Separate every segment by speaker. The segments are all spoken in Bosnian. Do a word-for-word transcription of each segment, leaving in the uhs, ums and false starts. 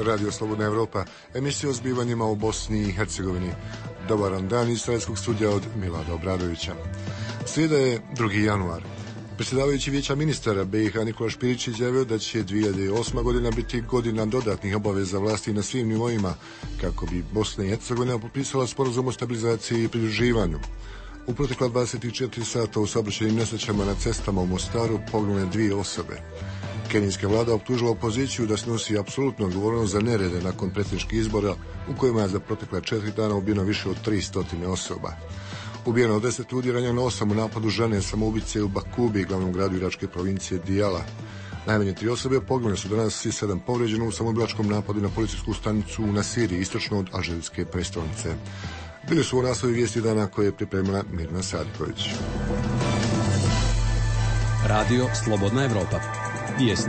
Speaker 1: Radio Slobodna Evropa, emisija o zbivanjima u Bosni i Hercegovini. Dobar vam dan iz Izraelskog studija od Milada Obradovića. Srijeda je drugi januar. Predsjedavajući Vijeća ministara B i H Nikola Špirić izjavio da će dvije hiljade osma godina biti godina dodatnih obaveza vlasti na svim nivoima, kako bi Bosna i Hercegovina potpisala sporazum o stabilizaciji i pridruživanju. U protekla dvadeset četiri sata u saobraćajnim nesrećama na cestama u Mostaru poginule dvije osobe. Kenijska vlada optužila opoziciju da snosi apsolutnu odgovornost za nerede nakon predsjedničkih izbora u kojima je za protekla četiri dana ubijeno više od tristo osoba. Ubijeno od deset ljudi, ranjeno osam u napadu žene samoubice u Bakubi, glavnom gradu iračke provincije Dijala. Najmanje tri osobe poginule su danas i sedam povrijeđeno u samoubilačkom napadu na policijsku stanicu u Nasiri, istočno od alžirske prestolnice. Bili su u naslovi vijesti dana koje je pripremila Mirna Sadiković.
Speaker 2: Radio Slobodna Evropa. Vijesti.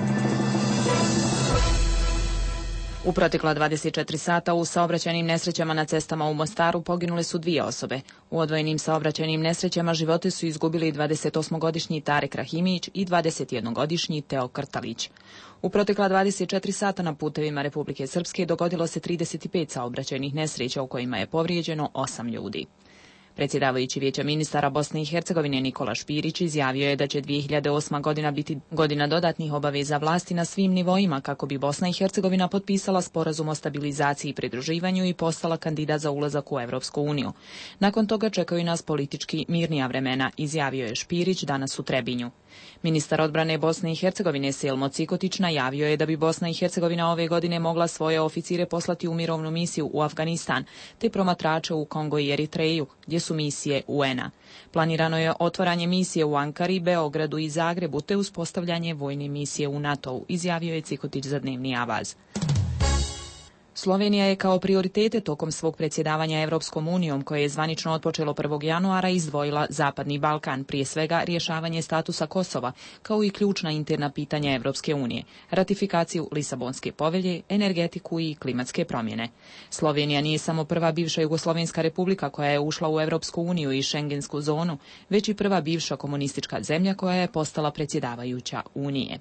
Speaker 3: U protekla dvadeset četiri sata u saobraćajnim nesrećama na cestama u Mostaru poginule su dvije osobe. U odvojenim saobraćajnim nesrećama živote su izgubili dvadesetosmogodišnji Tarek Rahimić i dvadesetjednogodišnji Teo Krtalić. U protekla dvadeset četiri sata na putevima Republike Srpske dogodilo se trideset pet saobraćajnih nesreća u kojima je povrijeđeno osam ljudi. Predsjedavajući Vijeća ministara Bosne i Hercegovine Nikola Špirić izjavio je da će dvije hiljade osma godina biti godina dodatnih obaveza vlasti na svim nivoima kako bi Bosna i Hercegovina potpisala sporazum o stabilizaciji i pridruživanju i postala kandidat za ulazak u Evropsku uniju. Nakon toga čekaju nas politički mirnija vremena, izjavio je Špirić danas u Trebinju. Ministar odbrane Bosne i Hercegovine Selmo Cikotić najavio je da bi Bosna i Hercegovina ove godine mogla svoje oficire poslati u mirovnu misiju u Afganistan, te promatrače u Kongo i Eritreju, gdje su misije U N-a. Planirano je otvaranje misije u Ankari, Beogradu i Zagrebu, te uspostavljanje vojne misije u NATO-u, izjavio je Cikotić za Dnevni Avaz. Slovenija je kao prioritete tokom svog predsjedavanja Evropskom unijom, koje je zvanično otpočelo prvog januara, izdvojila Zapadni Balkan, prije svega rješavanje statusa Kosova, kao i ključna interna pitanja Evropske unije, ratifikaciju Lisabonske povelje, energetiku i klimatske promjene. Slovenija nije samo prva bivša Jugoslovenska republika koja je ušla u Evropsku uniju i Schengensku zonu, već i prva bivša komunistička zemlja koja je postala predsjedavajuća Unije.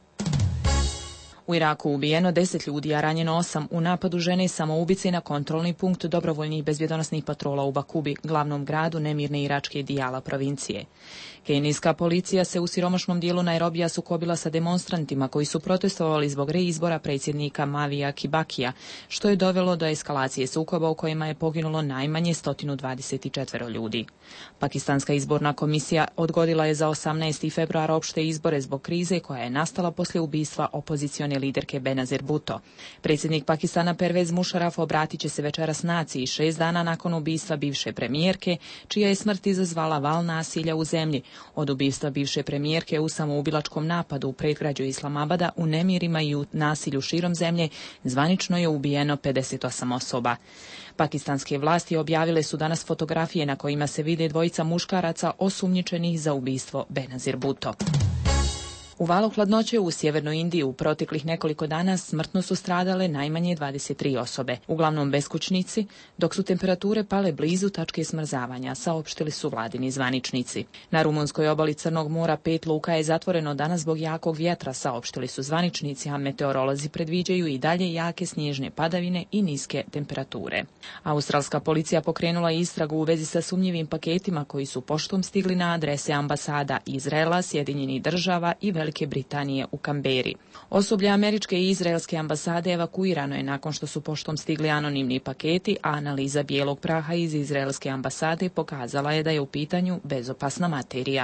Speaker 3: U Iraku ubijeno deset ljudi, a ranjeno osam u napadu žene samoubice na kontrolni punkt dobrovoljnih bezbjedonosnih patrola u Bakubi, glavnom gradu nemirne iračke Dijala provincije. Kenijska policija se u siromašnom dijelu Nairobija sukobila sa demonstrantima koji su protestovali zbog reizbora predsjednika Mavija Kibakija, što je dovelo do eskalacije sukoba u kojima je poginulo najmanje sto dvadeset četiri ljudi. Pakistanska izborna komisija odgodila je za osamnaesti februar opšte izbore zbog krize koja je nastala poslije ubistva opozicione liderke Benazir Bhutto. Predsjednik Pakistana Pervez Musharraf obratit će se večeras naciji šest dana nakon ubistva bivše premijerke, čija je smrt izazvala val nasilja u zemlji. Od ubistva bivše premijerke u samoubilačkom napadu u predgrađu Islamabada, u nemirima i u nasilju širom zemlje zvanično je ubijeno pedeset osam osoba. Pakistanske vlasti objavile su danas fotografije na kojima se vide dvojica muškaraca osumnjičenih za ubistvo Benazir Bhutto. U valu hladnoće u sjevernoj Indiji u proteklih nekoliko dana smrtno su stradale najmanje dvadeset tri osobe, uglavnom beskućnici, dok su temperature pale blizu tačke smrzavanja, saopštili su vladini zvaničnici. Na rumunskoj obali Crnog mora pet luka je zatvoreno danas zbog jakog vjetra, saopštili su zvaničnici, a meteorolozi predviđaju i dalje jake snježne padavine i niske temperature. Australska policija pokrenula istragu u vezi sa sumnjivim paketima koji su poštom stigli na adrese ambasada Izraela, Sjedinjenih Država i Velike Britanije u Kamberi. Osoblje američke i izraelske ambasade evakuirano je nakon što su poštom stigli anonimni paketi, a analiza bijelog praha iz izraelske ambasade pokazala je da je u pitanju bezopasna materija.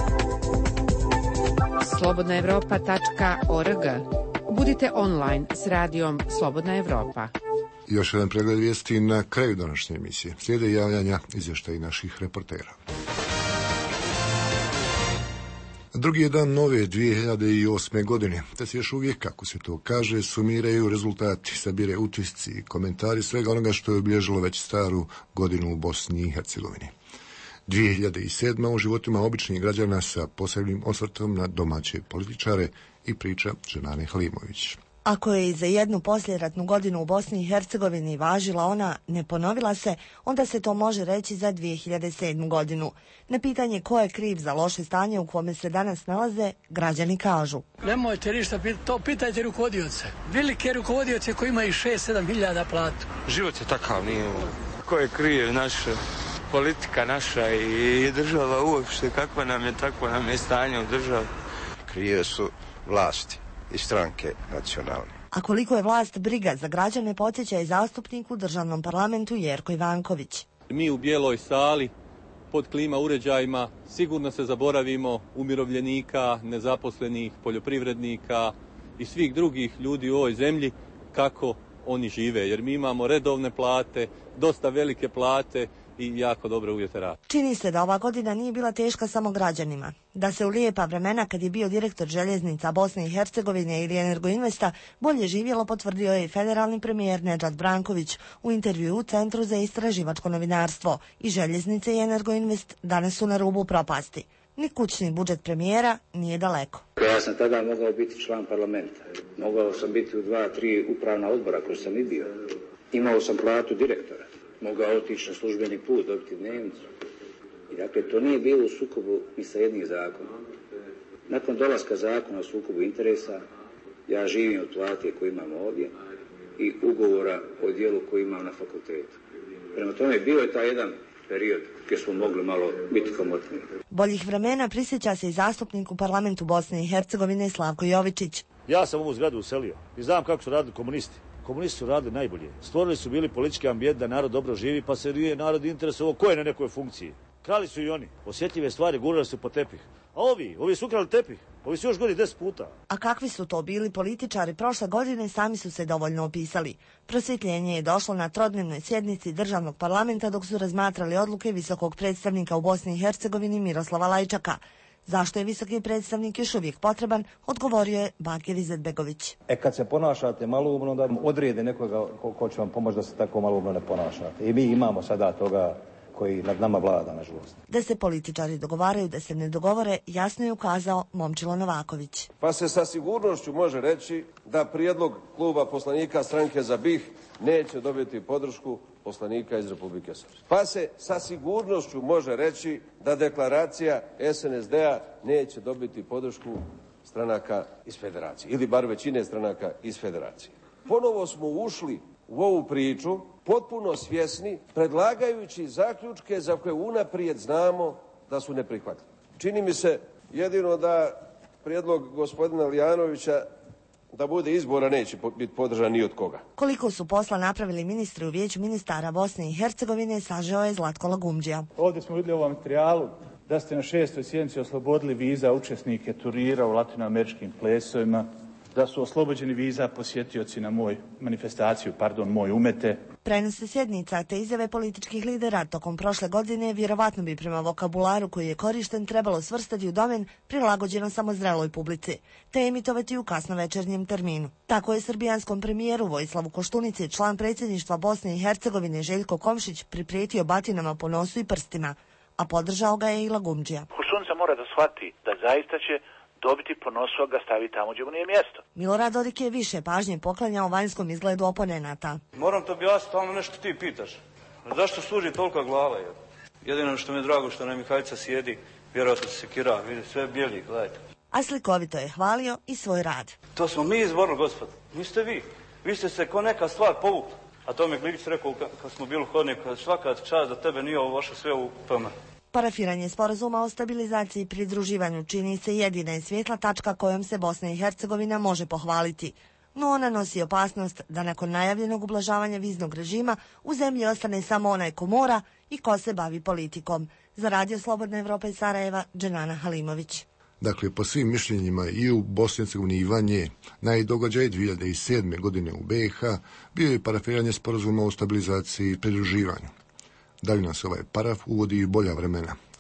Speaker 4: slobodna evropa tačka org. Budite online s radijom Slobodna Evropa.
Speaker 1: Još jedan pregled vijesti na kraju današnje emisije. Slijede javljanja izvještaji naših reportera. Drugi je dan nove dvije hiljade osme godine, te se još uvijek, kako se to kaže, sumiraju rezultati, sabire utisci i komentari svega onoga što je obilježilo već staru godinu u Bosni i Hercegovini. dvije hiljade sedma u životima običnih građana sa posebnim osvrtom na domaće političare i priča Dženane Halimović.
Speaker 5: Ako je i za jednu poslijeratnu godinu u Bosni i Hercegovini važila ona ne ponovila se, onda se to može reći za dvije hiljade sedmu godinu. Na pitanje ko je kriv za loše stanje u kome se danas nalaze, građani kažu.
Speaker 6: Nemojte ništa pitati, to pitajte rukovodioce. Velike rukovodioce koji imaju šest sedam hiljada platu.
Speaker 7: Život je takav, nije. Ko je kriv? Naša politika naša i država uopšte. Kakva nam je, takvo nam je stanje u državi.
Speaker 8: Krive su vlasti i stranke nacionalne.
Speaker 5: A koliko je vlast briga za građane, podsjeća i zastupnik u državnom parlamentu Jerko Ivanković.
Speaker 9: Mi u bijeloj sali pod klima uređajima sigurno se zaboravimo umirovljenika, nezaposlenih, poljoprivrednika i svih drugih ljudi u ovoj zemlji kako oni žive. Jer mi imamo redovne plate, dosta velike plate i jako dobre uvjete rada.
Speaker 5: Čini se da ova godina nije bila teška samo građanima. Da se u lijepa vremena kad je bio direktor željeznica Bosne i Hercegovine ili Energoinvesta bolje živjelo, potvrdio je i federalni premijer Nedžad Branković u intervju u Centru za istraživačko novinarstvo. I željeznice i Energoinvest danas su na rubu propasti. Ni kućni budžet premijera nije daleko.
Speaker 10: Ja sam tada mogao biti član parlamenta. Mogao sam biti u dva, tri upravna odbora koji sam i bio. Imao sam platu direktora. Mogao otići na službeni put, dobiti dnevnicu. I dakle, to nije bilo u sukobu ni sa jednim zakonom. Nakon dolaska zakona o sukobu interesa, ja živim od plate koju imam ovdje i ugovora o dijelu koji imam na fakultetu. Prema tome, bio je taj jedan period gdje smo mogli malo biti komotniji.
Speaker 5: Boljih vremena prisjeća se i zastupnik u parlamentu Bosne i Hercegovine Slavko Jovičić.
Speaker 11: Ja sam ovu zgradu uselio i znam kako su radili komunisti. Komunisti su radili najbolje. Stvorili su bili politički ambijent da narod dobro živi, pa se nije narod interesovao ko je na nekoj funkciji. Krali su i oni. Osjetljive stvari gurali su po tepih. A ovi, ovi su ukrali tepih. Ovi su još gori deset puta.
Speaker 5: A kakvi su to bili političari prošle godine, sami su se dovoljno opisali. Prosvjetljenje je došlo na trodnevnoj sjednici državnog parlamenta dok su razmatrali odluke visokog predstavnika u Bosni i Hercegovini Miroslava Lajčaka. Zašto je visoki predstavnik još uvijek potreban, odgovorio je Bakir Izetbegović.
Speaker 12: E kad se ponašate maloumno, da odrede nekoga ko, ko će vam pomoći da se tako maloumno ne ponašate. I mi imamo sada toga koji nad nama vlada, nažalost.
Speaker 5: Da se političari dogovaraju, da se ne dogovore, jasno je ukazao Momčilo Novaković.
Speaker 13: Pa se sa sigurnošću može reći da prijedlog kluba poslanika Stranke za BiH neće dobiti podršku poslanika iz Republike Srpske. Pa se sa sigurnošću može reći da deklaracija S N S D-a neće dobiti podršku stranaka iz federacije, ili bar većine stranaka iz federacije. Ponovo smo ušli u ovu priču potpuno svjesni, predlagajući zaključke za koje unaprijed znamo da su neprihvatljivi. Čini mi se jedino da prijedlog gospodina Lijanovića da bude izbora neće biti podržan ni od koga.
Speaker 5: Koliko su posla napravili ministri u Vijeću ministara Bosne i Hercegovine, sažeo je Zlatko Lagumđija.
Speaker 14: Ovdje smo vidjeli u ovom materijalu da ste na šestoj sjednici oslobodili viza učesnike turnira u latinoameričkim plesovima, da su oslobođeni viza posjetioci na moj manifestaciju, pardon, moj umete.
Speaker 5: Prenose sjednica te izjave političkih lidera tokom prošle godine vjerovatno bi prema vokabularu koji je korišten trebalo svrstati u domen prilagođeno samozreloj publici, te emitovati u kasnovečernjem terminu. Tako je srbijanskom premijeru Vojislavu Koštunici član predsjedništva Bosne i Hercegovine Željko Komšić priprijetio batinama po nosu i prstima, a podržao ga je i Lagumđija.
Speaker 15: Koštunica mora da shvati da zaista će dobiti po nosu, ga stavi tamo gdje mu nije mjesto.
Speaker 5: Milorad Dodik je više pažnje poklanjao vanjskom izgledu oponenata.
Speaker 16: Moram to objasniti, tamo nešto ti pitaš. Zašto služi tolika glava? Je? Jedino što mi je drago što nam Mihajca sjedi, vjerojatno se sekira, vidi sve bijeli, gledajte.
Speaker 5: A slikovito je hvalio i svoj rad.
Speaker 16: To smo mi izborili, gospod, niste vi. Vi ste se ko neka stvar povukli. A to mi je Gligić rekao kad smo bili u hodniku, svaka čast da tebe nije ovo vaše sve u P M.
Speaker 5: Parafiranje sporazuma o stabilizaciji i pridruživanju čini se jedina i svjetla tačka kojom se Bosna i Hercegovina može pohvaliti. No ona nosi opasnost da nakon najavljenog ublažavanja viznog režima u zemlji ostane samo onaj ko mora i ko se bavi politikom. Za Radio Slobodna Evropa iz Sarajeva, Dženana Halimović.
Speaker 1: Dakle, po svim mišljenjima i u Bosni i Hercegovini i van nje, najdogađaj dvije hiljade sedme. godine u B i H bio je parafiranje sporazuma o stabilizaciji i pridruživanju. Da li nas ovaj paraf uvodi i bolja vremena?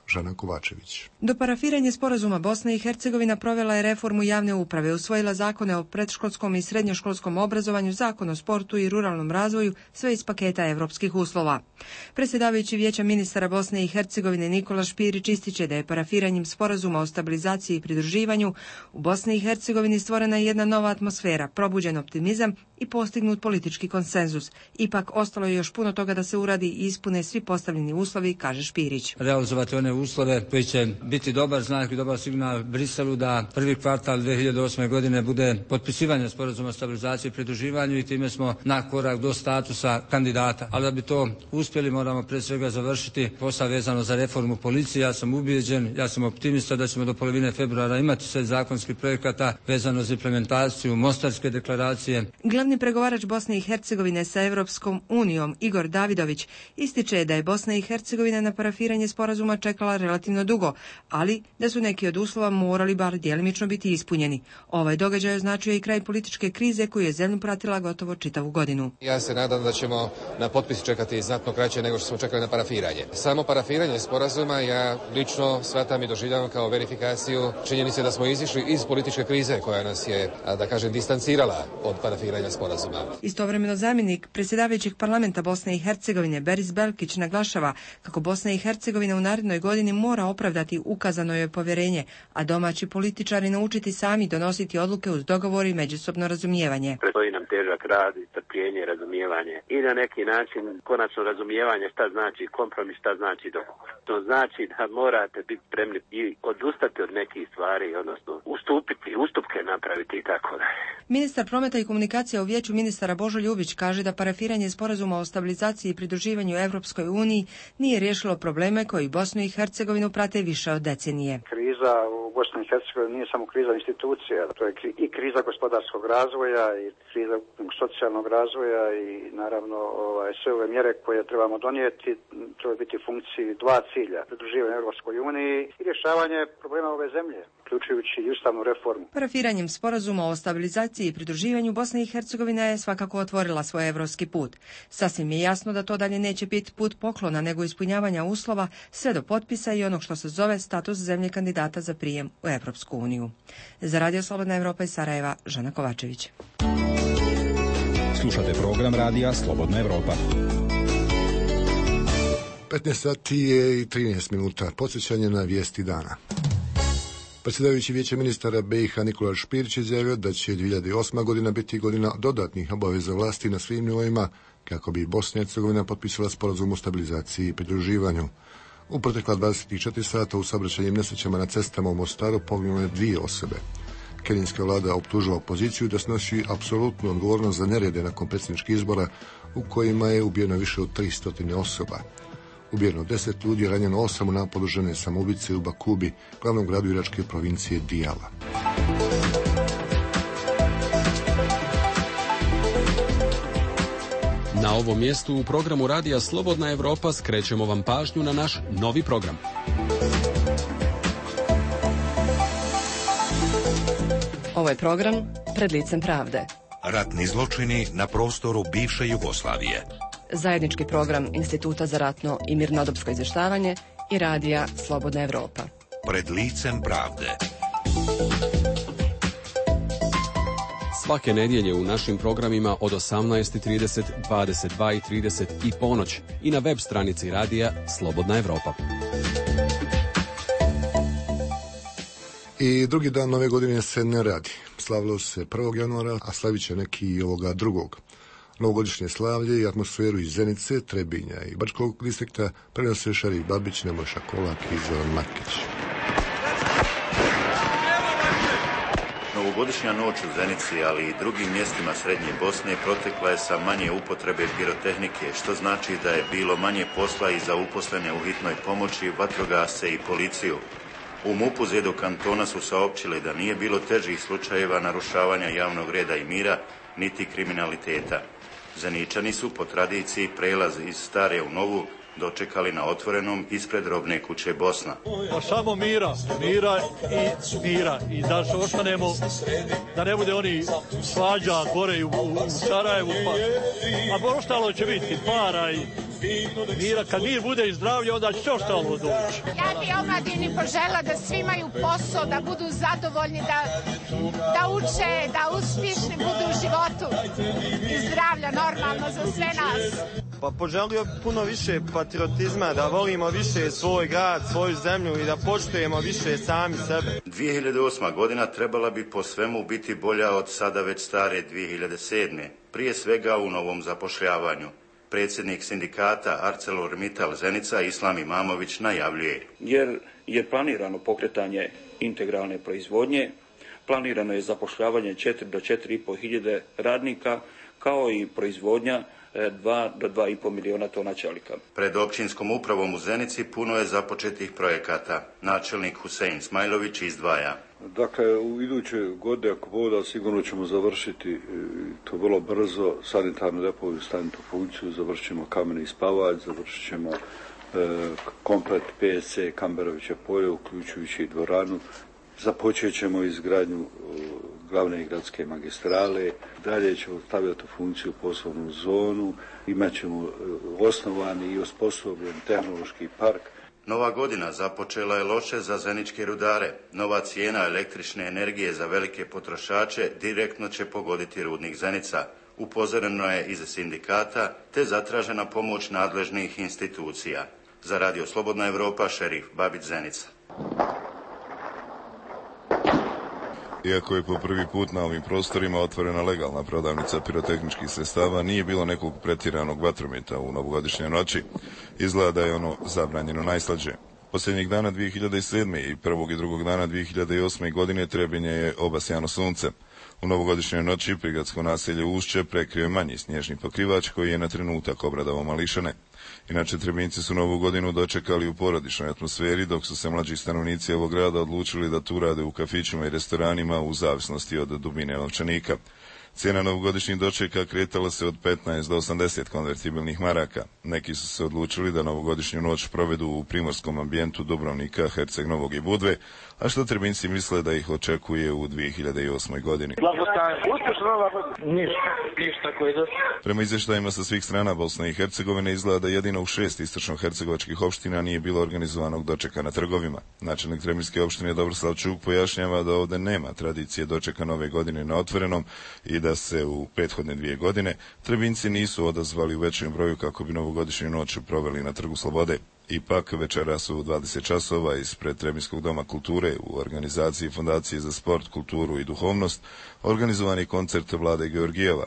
Speaker 1: Žana Kovačević.
Speaker 17: Do parafiranja sporazuma Bosna i Hercegovina provela je reformu javne uprave, usvojila zakone o predškolskom i srednjoškolskom obrazovanju, zakon o sportu i ruralnom razvoju, sve iz paketa evropskih uslova. Predsjedavajući Vijeća ministara Bosne i Hercegovine Nikola Špirić ističe da je parafiranjem sporazuma o stabilizaciji i pridruživanju u Bosni i Hercegovini stvorena je jedna nova atmosfera, probuđen optimizam i postignut politički konsenzus. Ipak ostalo je još puno toga da se uradi i ispune svi postavljeni uslovi, kaže Špirić.
Speaker 18: Realizovati one uslove koji će biti dobar znak i dobar signal Briselu da prvi kvartal dvije hiljade osme. godine bude potpisivanje sporazuma o stabilizaciji i pridruživanju i time smo na korak do statusa kandidata. Ali da bi to uspjeli moramo pre svega završiti posao vezano za reformu policije. Ja sam ubijeđen, ja sam optimista da ćemo do polovine februara imati sve zakonskih projekata vezano za implementaciju Mostarske deklaracije.
Speaker 17: Glavni pregovarač Bosne i Hercegovine sa Evropskom unijom Igor Davidović ističe da je Bosna i Hercegovina na parafiranje sporazuma čekala relativno dugo, ali da su neki od uslova morali bar djelimično biti ispunjeni. Ovaj događaj označuje i kraj političke krize koju je zemlju pratila gotovo čitavu godinu.
Speaker 19: Ja se nadam da ćemo na potpis čekati znatno kraće nego što smo čekali na parafiranje. Samo parafiranje sporazuma ja lično shvatam i doživljavam kao verifikaciju činjenice da smo izišli iz političke krize koja nas je, da kažem, distancirala od parafiranja sporazuma.
Speaker 17: Istovremeno zamjenik predsjedavajućeg parlamenta Bosne i Hercegovine Beris Belkić naglašava kako Bosna i Hercegovina u narednoj godini mora opravdati ukazano joj povjerenje, a domaći političari naučiti sami donositi odluke uz dogovor i međusobno razumijevanje.
Speaker 20: Predstoji nam težak rad i trpljenje, razumijevanje i na neki način konačno razumijevanje šta znači kompromis, šta znači dogovor. To znači da morate biti spremni i odustati od nekih stvari, odnosno ustupiti, ustupke napraviti i tako da.
Speaker 17: Ministar prometa i komunikacija u Vijeću ministara Božo Ljubić kaže da parafiranje sporazuma o stabilizaciji i pridruživanju Evropskoj uniji nije riješilo probleme koji Bosnu i Hercegovinu prate više od decenije.
Speaker 21: Kriza u Bosni i Hercegovini nije samo kriza institucija, to je i kriza gospodarskog razvoja i kriza socijalnog razvoja i naravno ovaj, sve ove mjere koje trebamo donijeti treba biti u funkciji dva cilja, pridruživanje Evropskoj uniji i rješavanje problema ove zemlje, uključujući i ustavnu reformu.
Speaker 17: Parafiranjem sporazuma o stabilizaciji i pridruživanju Bosna i Hercegovina je svakako otvorila svoj evropski put. Sasvim je jasno da to dalje neće biti put poklona nego ispunjavanja uslova sve do potpisa i onog što se zove status zemlje kandidata za prijem u Evropsku uniju. Za Radio Slobodna Evropa iz Sarajeva, Žana Kovačević.
Speaker 2: Slušate program Radija Slobodna Evropa.
Speaker 1: petnaest sati je i trinaest minuta. Podsjećanje na vijesti dana. Predsjedavajući Vijeća ministara B i H Nikola Špirić izjavio da će dvije hiljade osma. godina biti godina dodatnih obaveza vlasti na svim nivoima kako bi Bosna i Hercegovina potpisala sporazum o stabilizaciji i pridruživanju. U protekla dvadeset četiri sata u saobraćajnim nesrećama na cestama u Mostaru poginule dvije osobe. Kenijska vlada optužila opoziciju da snosi apsolutnu odgovornost za nerede nakon predsjedničkih izbora u kojima je ubijeno više od tristo osoba. Ubijeno deset ljudi, ranjeno osam u napadu žene samoubice u Bakubi, glavnom gradu iračke provincije Dijala.
Speaker 2: Na ovom mjestu u programu Radija Slobodna Evropa skrećemo vam pažnju na naš novi program.
Speaker 22: Ovo je program Pred licem pravde.
Speaker 23: Ratni zločini na prostoru bivše Jugoslavije.
Speaker 22: Zajednički program Instituta za ratno i mirnodopsko izvještavanje i Radija Slobodna Evropa.
Speaker 23: Pred licem pravde.
Speaker 2: Svake nedjelje u našim programima od osamnaest i trideset, dvadeset dva i trideset i ponoć i na web stranici Radija Slobodna Evropa.
Speaker 1: I drugi dan nove godine se ne radi. Slavilo se prvog januara, a slavit će neki i ovoga drugog. Novogodišnje slavlje i atmosferu iz Zenice, Trebinja i Bačkog distrikta prenose Šarif Babić, Nemoša Kolak i Zoran Markić.
Speaker 24: Novogodišnja noć u Zenici, ali i drugim mjestima Srednje Bosne protekla je sa manje upotrebe pirotehnike, što znači da je bilo manje posla i za uposlene u hitnoj pomoći, vatrogasce i policiju. U MUP-u Zedo kantona su saopćili da nije bilo težih slučajeva narušavanja javnog reda i mira, niti kriminaliteta. Zeničani su po tradiciji prelaz iz stare u novu dočekali na otvorenom ispred robne kuće Bosna.
Speaker 25: Pa samo mira, mira i mira. I da se ostanemo, da ne bude oni svađa gore u, u Sarajevu. Pa, a ostalo će biti para i Mira, kad mir bude i zdravlje, onda će sve ostalo doći.
Speaker 3: Ja bi omladini požela da svi imaju posao, da budu zadovoljni, da, da uče, da uspješni budu u životu i zdravlja normalno za sve nas.
Speaker 4: Pa poželio puno više patriotizma, da volimo više svoj grad, svoju zemlju i da poštujemo više sami sebe.
Speaker 24: dvije hiljade osma godina trebala bi po svemu biti bolja od sada već stare dvije hiljade sedme. Prije svega u novom zapošljavanju. Predsjednik sindikata ArcelorMittal Zenica Islam Imamović najavljuje.
Speaker 6: Jer je planirano pokretanje integralne proizvodnje, planirano je zapošljavanje četiri do četiri i pol hiljade radnika, kao i proizvodnja dva do dva i pol miliona tona čelika.
Speaker 24: Pred općinskom upravom u Zenici puno je započetih projekata. Načelnik Husein Smajlović izdvaja.
Speaker 7: Dakle, u iduće godine, ako voda, sigurno ćemo završiti to vrlo brzo, sanitarnu depovu staviti u funkciju, završit ćemo kameni spavač, završit ćemo e, komplet P S C Kamberoviće polje, uključujući i dvoranu, započet ćemo izgradnju glavne gradske magistrale, dalje ćemo staviti u funkciju poslovnu zonu, imat ćemo osnovani i osposobljen tehnološki park.
Speaker 24: Nova godina započela je loše za zeničke rudare. Nova cijena električne energije za velike potrošače direktno će pogoditi rudnik Zenica. Upozoreno je iz sindikata te zatražena pomoć nadležnih institucija. Za Radio Slobodna Evropa, Šerif Babić, Zenica.
Speaker 8: Iako je po prvi put na ovim prostorima otvorena legalna prodavnica pirotehničkih sredstava, nije bilo nekog pretjeranog vatrometa u novogodišnjoj noći. Izgleda da je ono zabranjeno najslađe. Posljednjih dana dvije hiljade sedme i prvog i drugog dana dvije hiljade osme godine Trebinje je obasjano sunce. U novogodišnjoj noći prigradsko naselje Ušće prekrio je manji snježni pokrivač koji je na trenutak obradao mališane. Inače, Trebinci su novu godinu dočekali u porodičnoj atmosferi, dok su se mlađi stanovnici ovog grada odlučili da tu rade u kafićima i restoranima u zavisnosti od dubine novčanika. Cijena novogodišnjih dočeka kretala se od petnaest do osamdeset konvertibilnih maraka. Neki su se odlučili da novogodišnju noć provedu u primorskom ambijentu Dubrovnika, Herceg Novog i Budve, a što Trebinci misle da ih očekuje u dvije hiljade osmoj godini. Prema izvještajima sa svih strana Bosne i Hercegovine izgleda da jedino u šest istočno-hercegovačkih opština nije bilo organizovanog dočeka na trgovima. Načelnik Trebinjske opštine Dobroslav Čuk pojašnjava da ovdje nema tradicije dočeka nove godine na otvorenom i da se u prethodne dvije godine Trebinci nisu odazvali u većem broju kako bi novogodišnju noć proveli na Trgu Slobode. Ipak večeras u dvadeset časova ispred Trebinjskog doma kulture u organizaciji Fondacije za sport, kulturu i duhovnost organizovani koncert Vlade Georgijeva.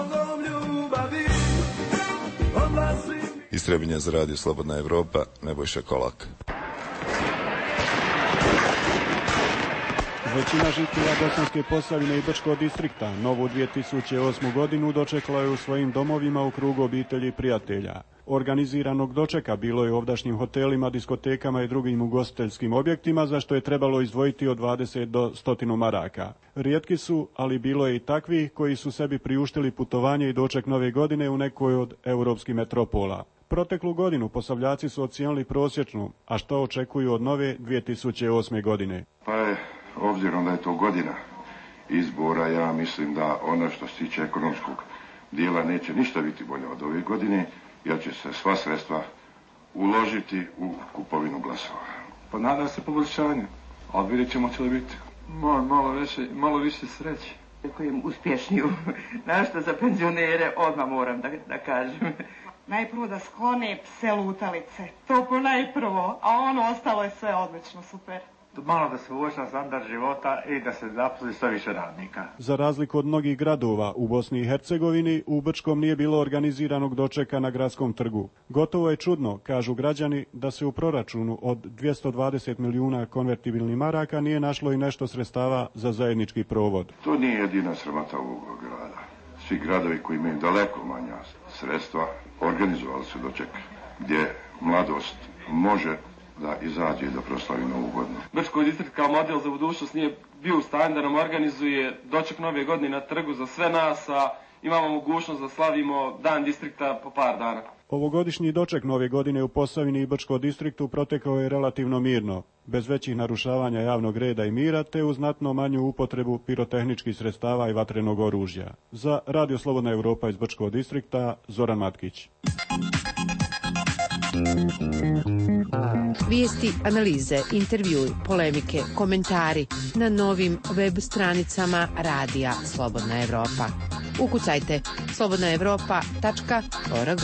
Speaker 8: Iz Trebinja za Radio Slobodna Evropa, Nebojša Kolak.
Speaker 26: Većina žitelja Bosanske Posavine i Brčkog distrikta novu dvije tisuće osmu godinu dočekala je u svojim domovima u krugu obitelji i prijatelja. Organiziranog dočeka bilo je u ovdašnjim hotelima, diskotekama i drugim ugostiteljskim objektima, za što je trebalo izdvojiti od dvadeset do sto maraka. Rijetki su, ali bilo je i takvih koji su sebi priuštili putovanje i doček nove godine u nekoj od europskih metropola. Proteklu godinu Posavljaci su ocijenili prosječnu, a što očekuju od nove dvije tisuće osme godine?
Speaker 27: Pa je, obzirom da je to godina izbora, ja mislim da ono što se tiče ekonomskog dijela neće ništa biti bolje od ove godine, jer će se sva sredstva uložiti u kupovinu glasova.
Speaker 28: Pa nadam se poboljšanje, ali vidjet ćemo će li biti. Malo, malo, više, malo više sreće.
Speaker 29: Kojem uspješniju, našto za penzionere, odmah moram da, da kažem.
Speaker 30: Najprvo da sklone pse lutalice, to po najprvo, a ono ostalo je sve odlično, super.
Speaker 28: Malo da se uvoća standard života i da se zaposli sve više radnika.
Speaker 26: Za razliku od mnogih gradova u Bosni i Hercegovini, u Brčkom nije bilo organiziranog dočeka na gradskom trgu. Gotovo je čudno, kažu građani, da se u proračunu od dvjesto dvadeset milijuna konvertibilnih maraka nije našlo i nešto sredstava za zajednički provod.
Speaker 27: To nije jedina sramota ovog grada. Svi gradovi koji imaju daleko manja sredstva organizovali su doček gdje mladost može da izađe i da proslavi novu godinu.
Speaker 28: Brčko distrikt kao model za budućnost nije bio u stanju da nam organizuje doček nove godine na trgu za sve nas, a imamo mogućnost da slavimo dan distrikta po par dana.
Speaker 26: Ovogodišnji doček nove godine u Posavini i Brčkom distriktu protekao je relativno mirno, bez većih narušavanja javnog reda i mira, te uz znatno manju upotrebu pirotehničkih sredstava i vatrenog oružja. Za Radio Slobodna Evropa iz Brčkog distrikta, Zoran Matkić.
Speaker 5: Vijesti, analize, intervjui, polemike, komentari na novim web stranicama Radija Slobodna Evropa. Ukucajte slobodna evropa tačka org.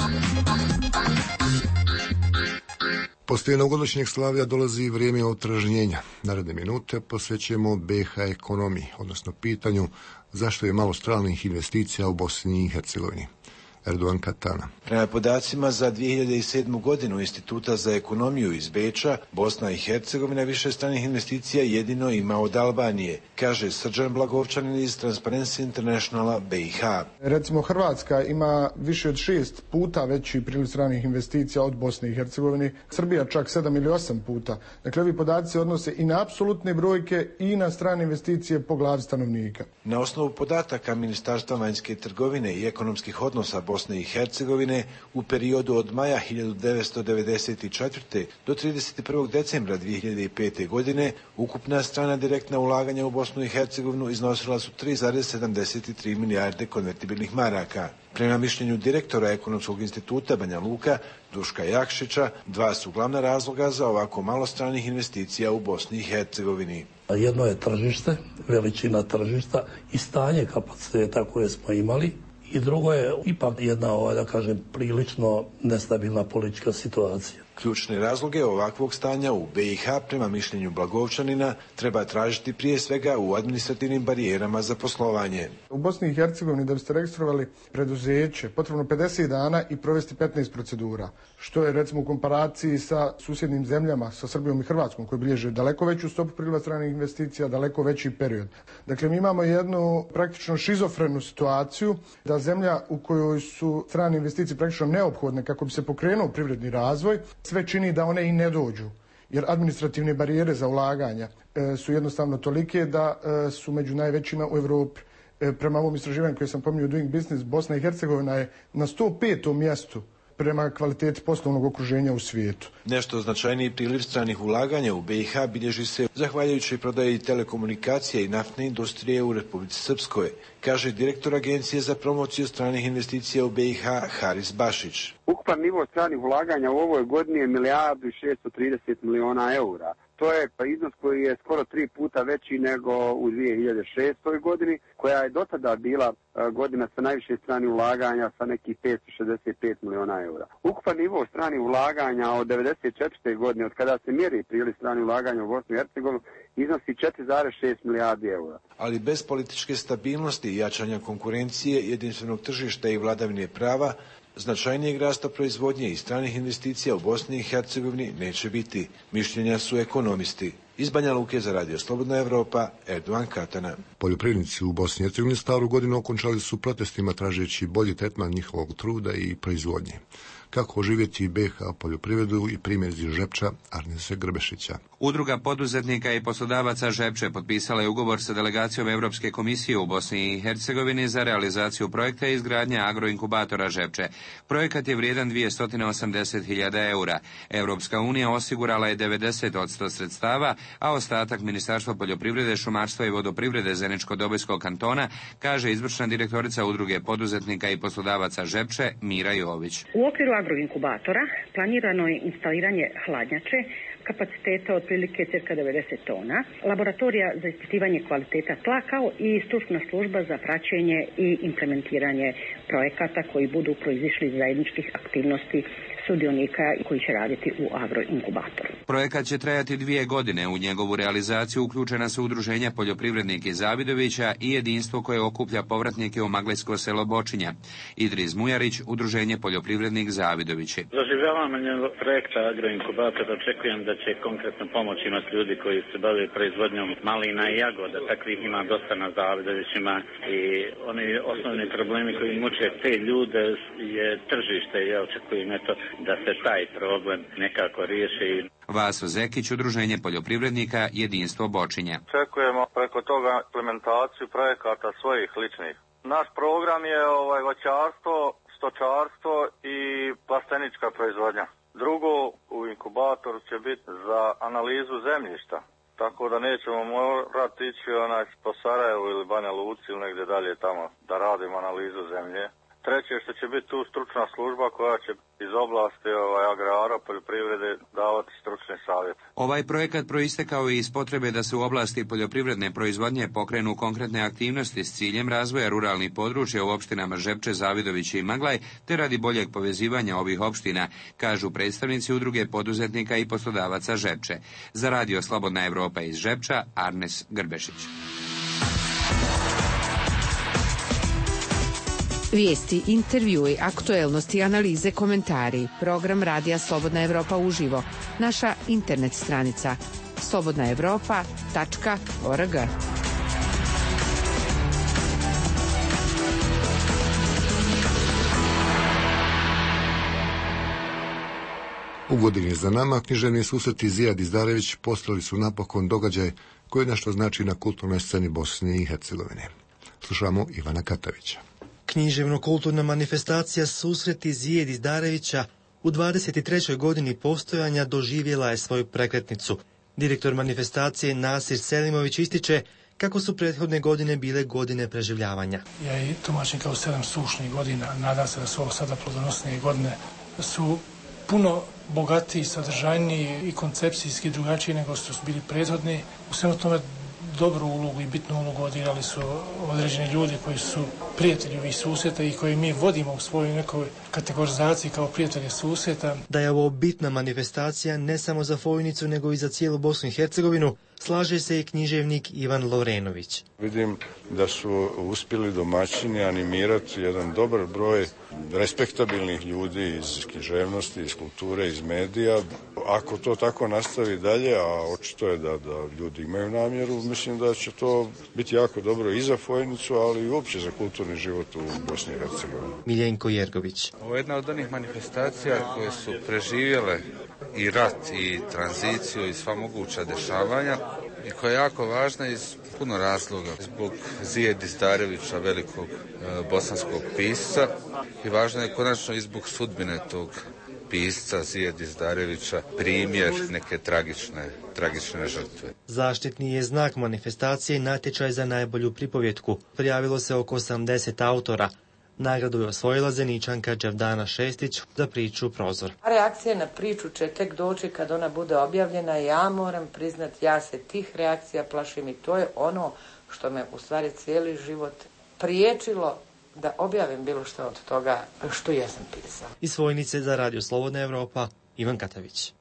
Speaker 1: Poslije novogodišnjeg slavlja dolazi vrijeme otpražnjenja. Naredne minute posvećujemo B H ekonomiji, odnosno pitanju zašto je malo stranih investicija u Bosni i Hercegovini. Erdogan Katana.
Speaker 9: Prema podacima za dvije hiljade sedmu. godinu Instituta za ekonomiju iz Beča, Bosna i Hercegovina više stranih investicija jedino ima od Albanije, kaže Srđan Blagovčanin iz Transparency Internationala B i H.
Speaker 10: Recimo Hrvatska ima više od šest puta veći priliv stranih investicija od Bosne i Hercegovine, Srbija čak sedam ili osam puta. Dakle, ovi podaci odnose i na apsolutne brojke i na strane investicije po glavi stanovnika.
Speaker 9: Na osnovu podataka Ministarstva vanjske trgovine i ekonomskih odnosa Bosne i Hercegovine u periodu od maja hiljadu devetsto devedeset četvrte. do trideset prvog decembra dvije hiljade pete. godine ukupna strana direktna ulaganja u Bosnu i Hercegovinu iznosila su tri zarez sedamdeset tri milijarde konvertibilnih maraka. Prema mišljenju direktora Ekonomskog instituta Banja Luka, Duška Jakšića, dva su glavna razloga za ovako malo stranih investicija u Bosni i Hercegovini.
Speaker 11: Jedno je tržište, veličina tržišta i stanje kapaciteta koje smo imali. I drugo je ipak jedna, ovaj, da kažem, prilično nestabilna politička situacija.
Speaker 9: Ključne razloge ovakvog stanja u B i H prema mišljenju Blagovčanina treba tražiti prije svega u administrativnim barijerama za poslovanje.
Speaker 10: U Bosni i Hercegovini da biste registrovali preduzeće potrebno pedeset dana i provesti petnaest procedura, što je recimo u komparaciji sa susjednim zemljama, sa Srbijom i Hrvatskom, koji bilježe daleko veću stopu priliva stranih investicija, daleko veći period. Dakle, mi imamo jednu praktično šizofrenu situaciju da zemlja u kojoj su strane investicije praktično neophodne kako bi se pokrenuo privredni razvoj, sve čini da one i ne dođu, jer administrativne barijere za ulaganja e, su jednostavno tolike da e, su među najvećima u Europi. E, prema ovom istraživanju koje sam pominjao Doing Business, Bosna i Hercegovina je na sto petom mjestu prema kvaliteti poslovnog okruženja u svijetu.
Speaker 9: Nešto značajniji priliv stranih ulaganja u B i H bilježi se zahvaljujući prodaji telekomunikacije i naftne industrije u Republici Srpskoj, kaže direktor Agencije za promociju stranih investicija u B i H Haris Bašić.
Speaker 12: Ukupan nivo stranih ulaganja u ovoj godini je milijardu i šesto trideset miliona eura. To je pa iznos koji je skoro tri puta veći nego u dvije hiljade šestoj. godini, koja je do tada bila godina sa najviše stranih ulaganja sa nekih petsto šezdeset pet miliona eura. Ukupan nivo stranih ulaganja od devedeset četvrte. godine, od kada se mjeri priliv stranih ulaganja u Bosnu i Hercegovinu, iznosi četiri zarez šest milijardi eura.
Speaker 9: Ali bez političke stabilnosti i jačanja konkurencije, jedinstvenog tržišta i vladavine prava, značajnijeg rasta proizvodnje i stranih investicija u Bosni i Hercegovini neće biti. Mišljenja su ekonomisti. Iz Banja Luke za Radio Slobodna Evropa, Erdogan Katana.
Speaker 1: Poljoprivrednici u Bosni i Hercegovini staru godinu okončali su protestima tražeći bolji tretman njihovog truda i proizvodnje. Kako oživjeti B H poljoprivredu i primjer iz Žepča Arnese Grbešića.
Speaker 13: Udruga poduzetnika i poslodavaca Žepče potpisala je ugovor sa delegacijom Europske komisije u Bosni i Hercegovini za realizaciju projekta izgradnje agroinkubatora Žepče. Projekat je vrijedan dvjesto osamdeset hiljada eura. Europska unija osigurala je devedeset posto sredstava, a ostatak Ministarstva poljoprivrede, šumarstva i vodoprivrede Zeničko-Dobojskog kantona, kaže izvršna direktorica Udruge poduzetnika i poslodavaca Žepče Mira Jović.
Speaker 14: U okviru agroinkubatora planirano je instaliranje hladnjače kapaciteta otprilike cirka devedeset tona, laboratorija za ispitivanje kvaliteta tla kao i stručna služba za praćenje i implementiranje projekata koji budu proizišli iz zajedničkih aktivnosti sudionika koji će raditi u agroinkubatoru.
Speaker 13: Projekat će trajati dvije godine. U njegovu realizaciju uključena su udruženja Poljoprivrednik iz Zavidovića i jedinstvo koje okuplja povratnike u Maglijsko selo Bočinja. Idris Mujarić, udruženje Poljoprivrednik Zavidovići.
Speaker 15: Za oživljavanje projekta agroinkubatora očekujem da će konkretno pomoć imati ljudi koji se bave proizvodnjom malina i jagoda. Takvih ima dosta na Zavidovićima i oni osnovni problemi koji muče te ljude je tržište. Ja očekujem eto da se taj problem nekako riješi.
Speaker 13: Vaso Zekić, udruženje poljoprivrednika Jedinstvo Bočinja.
Speaker 16: Očekujemo preko toga implementaciju projekata svojih ličnih. Naš program je ovaj voćarstvo, stočarstvo i plastenička proizvodnja. Drugo, u inkubatoru će biti za analizu zemljišta. Tako da nećemo morati ići onaj po Sarajevu ili Banja Luci ili negdje dalje tamo da radimo analizu zemlje. Treće, što će biti tu stručna služba koja će iz oblasti ovaj, agrara, poljoprivrede davati stručne savjete.
Speaker 13: Ovaj projekat proistekao je iz potrebe da se u oblasti poljoprivredne proizvodnje pokrenu konkretne aktivnosti s ciljem razvoja ruralnih područja u opštinama Žepče, Zavidović i Maglaj, te radi boljeg povezivanja ovih opština, kažu predstavnici udruge poduzetnika i poslodavaca Žepče. Za radio Slobodna Evropa iz Žepča, Arnes Grbešić.
Speaker 5: Vijesti, intervjui, aktuelnosti, analize, komentari. Program Radija Slobodna Evropa uživo. Naša internet stranica slobodna evropa tačka org.
Speaker 1: U godini za nama književni susreti Zijad Izdarević postali su napokon događaj koji nešto znači na kulturnoj sceni Bosne i Hercegovine. Slušamo Ivana Katavića.
Speaker 2: Književno-kulturna manifestacija Susreti Zijed Izdarevića u dvadeset trećoj godini postojanja doživjela je svoju prekretnicu. Direktor manifestacije Nasir Selimović ističe kako su prethodne godine bile godine preživljavanja.
Speaker 3: Ja i tumačim kao sedam sušnih godina, nadam se da su ovo sada plodonosnije godine, su puno bogatiji, sadržajniji i koncepcijski drugačiji nego što su bili prethodni. U svemu tome dobru ulogu i bitnu ulogu odigrali su određeni ljudi koji su prijatelji ovih susjeta i koji mi vodimo u svojoj nekoj kategorizaciji kao prijatelje susjeta.
Speaker 2: Da je ovo bitna manifestacija ne samo za Fojnicu nego i za cijelu Bosnu i Hercegovinu, slaže se i književnik Ivan Lovrenović.
Speaker 17: Vidim da su uspjeli domaćini animirati jedan dobar broj respektabilnih ljudi iz književnosti, iz kulture, iz medija. Ako to tako nastavi dalje, a očito je da, da ljudi imaju namjeru, mislim da će to biti jako dobro i za Fojnicu, ali i uopće za kulturni život u Bosni i Hercegovini.
Speaker 2: Miljenko Jergović.
Speaker 18: Ovo je jedna od onih manifestacija koje su preživjele i rat i tranziciju i sva moguća dešavanja i koja je jako važna iz puno razloga. Zbog Zijed Izdarevića, velikog e, bosanskog pisca, i važno je konačno i zbog sudbine tog pisca Zijed Izdarevića, primjer neke tragične, tragične žrtve.
Speaker 2: Zaštitni je znak manifestacije natječaj za najbolju pripovjetku. Prijavilo se oko osamdeset autora. Nagradu je osvojila Zeničanka Đevdana Šestić za priču Prozor.
Speaker 19: Reakcija na priču će tek doći kad ona bude objavljena. Ja moram priznati, ja se tih reakcija plašim i to je ono što me u stvari cijeli život priječilo da objavim bilo što od toga što ja sam pisao.
Speaker 2: Iz Vojnice za Radio Slobodna Evropa, Ivan Katavić.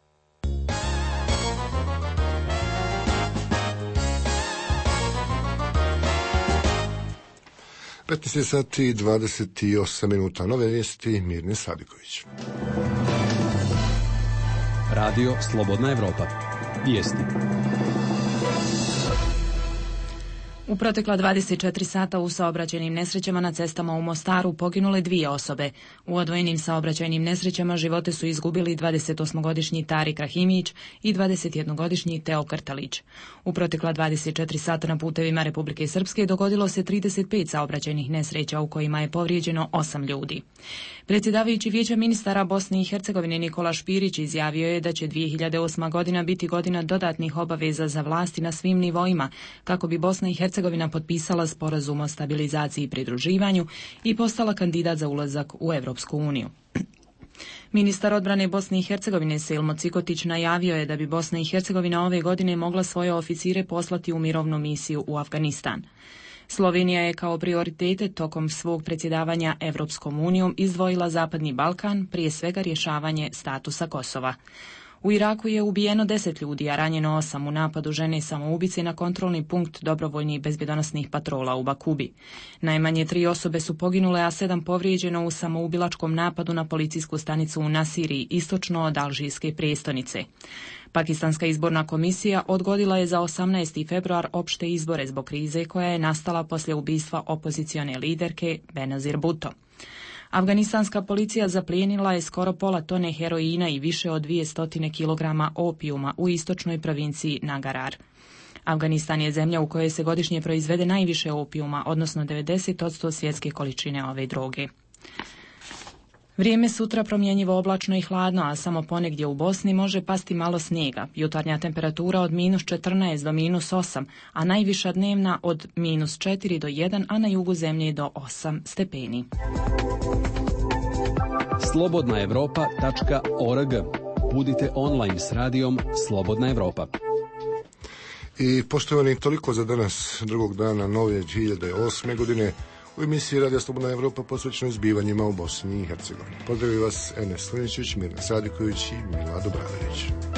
Speaker 1: petnaest sati i dvadeset osam minuta. Nove vijesti, Mirne Sadiković.
Speaker 20: Radio Slobodna Evropa. Vijesti.
Speaker 21: U protekla dvadeset četiri sata u saobraćajnim nesrećama na cestama u Mostaru poginule dvije osobe. U odvojenim saobraćajnim nesrećama živote su izgubili dvadesetosmogodišnji Tarik Rahimić i dvadesetjednogodišnji Teo Krtalić. U protekla dvadeset četiri sata na putevima Republike Srpske dogodilo se trideset pet saobraćajnih nesreća u kojima je povrijeđeno osam ljudi. Predsjedavajući Vijeća ministara Bosne i Hercegovine Nikola Špirić izjavio je da će dvije hiljade osma godina biti godina dodatnih obaveza za vlasti na svim nivoima kako bi Bosna i Hercegovina potpisala sporazum o stabilizaciji i pridruživanju i postala kandidat za ulazak u Evropsku uniju. Ministar odbrane Bosne i Hercegovine Selmo Cikotić najavio je da bi Bosna i Hercegovina ove godine mogla svoje oficire poslati u mirovnu misiju u Afganistan. Slovenija je kao prioritete tokom svog predsjedavanja Evropskom unijom izdvojila Zapadni Balkan, prije svega rješavanje statusa Kosova. U Iraku je ubijeno deset ljudi, a ranjeno osam u napadu žene samoubice na kontrolni punkt dobrovoljnih bezbjedonosnih patrola u Bakubi. Najmanje tri osobe su poginule, a sedam povrijeđeno u samoubilačkom napadu na policijsku stanicu u Nasiriji, istočno od alžirske prijestolnice. Pakistanska izborna komisija odgodila je za osamnaesti februar opšte izbore zbog krize koja je nastala poslije ubistva opozicione liderke Benazir Bhutto. Afganistanska policija zaplijenila je skoro pola tone heroina i više od dvjesto kilograma opijuma u istočnoj provinciji Nagarar. Afganistan je zemlja u kojoj se godišnje proizvede najviše opijuma, odnosno devedeset posto svjetske količine ove droge. Vrijeme sutra promjenjivo oblačno i hladno, a samo ponegdje u Bosni može pasti malo snijega. Jutarnja temperatura od minus četrnaest do minus osam, a najviša dnevna od minus četiri do jedan, a na jugu zemlje do osam stepeni.
Speaker 20: slobodna europa tačka org. Budite online s radijom Slobodna Evropa.
Speaker 1: I poštovani, toliko za danas, drugog dana nove dvije hiljade osme godine u emisiji Radija Slobodna Evropa posvećenoj zbivanjima u Bosni i Hercegovini. Pozdravljaju vas Enes Liničić, Mirna Sadiković i Milad Obradović.